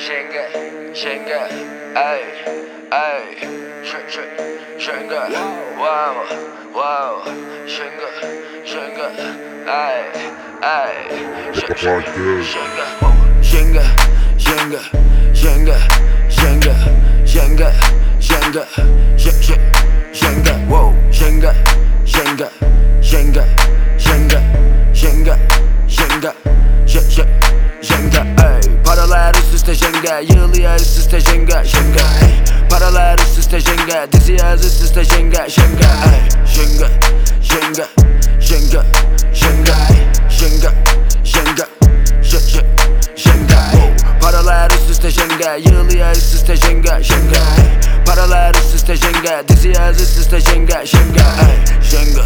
Jenga, ay, Jenga, wow, Jenga, ay, Jenga, wow, Jenga, ay. Paralar üst üste Jenga, yığılıyor üst üste Jenga, ay. Paralar üst üste Jenga, diziyoruz üst üste Jenga, ay. Jenga, Paralar üst üste Jenga, yığılıyor üst üste Jenga, ay. Paralar üst üste Jenga, diziyoruz üst üste Jenga, ay. Jenga,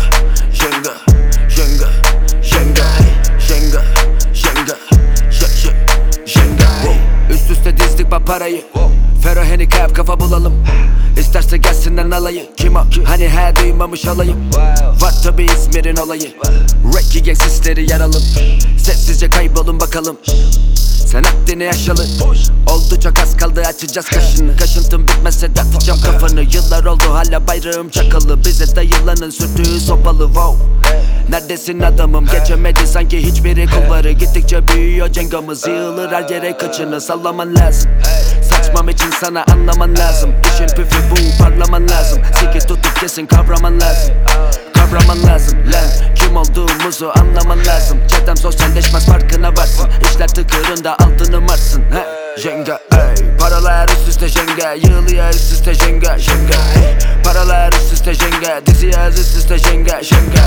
üst üste dizdik bak parayı. Fero handicap kafa bulalım. İsterse gelsinler alayı. Kim o? Hani her duymamış olayım. Var tabi İzmir'in olayı. Reggae gang sisleri yaralım. Sessizce kaybolun bakalım. Sen Akdeni yaşalı. Oldu çok az kaldı açacağız kaşını. Kaşıntım bitmezse dağıtacağım kafanı. Yıllar oldu hala bayrağım çakalı. Bize dayılanın sürtüğü sopalı. Wow. Neredesin adamım? Geçemedi sanki hiçbiri kulvarı. Gittikçe büyüyor cengamız. Yığılır her yere kaçını sallaman lazım. Saçmam için sana anlaman lazım. İşin püfü bu, parlaman lazım. Siki tutup kesin kavraman lazım. Kavraman lazım lan. Kim olduğumuzu anlaman lazım. Çetem sosyalleşmez farkına varsın. İşler tıkırında altını marsın. Jenga, ay. Paralar üst üste Jenga, yığılıyor üst üste Jenga, ay. Paralar üst üste Jenga, diziyoruz üst üste Jenga, ay. Jenga,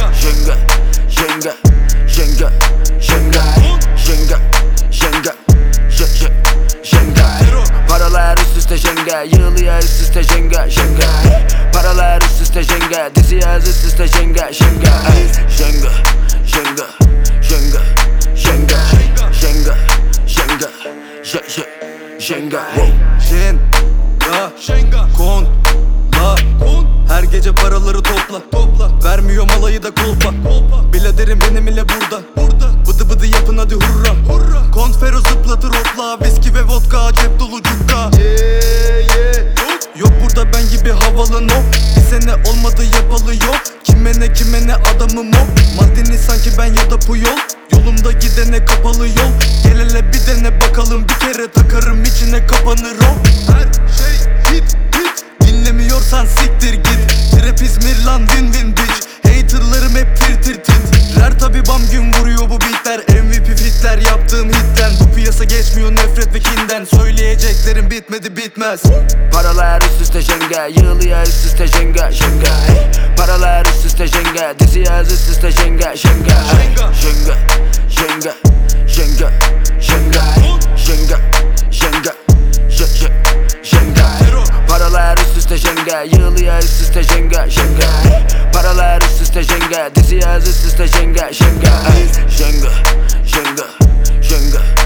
Paralar üst üste Jenga, yığılıyor üst üste Jenga, ay. Paralar üst üste Jenga, diziyoruz üst üste Jenga, ay. Jenga, kon, la. Her gece paraları topla. Vermiyorum alayı da kulpa. Biladerim benim ile burada. Bıdı bıdı yapın hadi hurra. Konfero zıplatır hopla. Viski ve vodka cep dolu cukka. Yok burada ben gibi havalı no. Bir sene olmadı yapalı yok. Kime ne adamım o. Maldini sanki ben ya da Puyol. Yolumda gidene kapalı yol. Gel hele bir dene bakalım. Bir kere takarım içine kapanır o. Her şey hit. Dinlemiyorsan siktir git. Trap İzmir lan win bitch. Haterlarım hep tir. Rer tabi bam gün vuruyor bu beatler. MVP fitler yaptığım hitten. Bu piyasa geçmiyor nefret ve kinden. Söyleyeceklerim bitmez. Paralar üst üste Jenga, yığılıyor üst üste Jenga, ay. Paralar üst üste Jenga, diziyoruz üst üste Jenga, ay. Paralar üst üste Jenga, yığılıyor üst üste Jenga, ay. Paralar üst üste Jenga, diziyoruz üst üste Jenga, ay. Jenga.